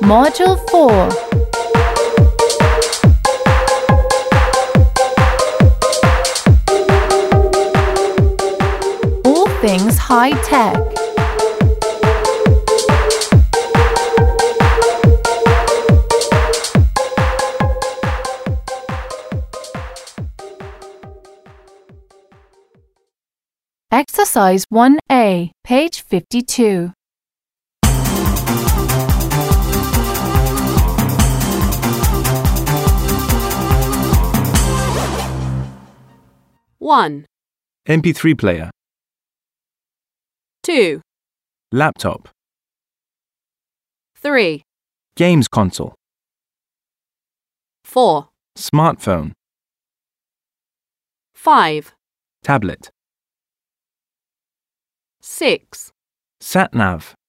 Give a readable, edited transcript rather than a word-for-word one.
Module 4. All things high-tech. Exercise 1A, page 52. One, MP3 player, 2, laptop, 3, games console, 4, smartphone, 5, tablet, 6, sat-nav,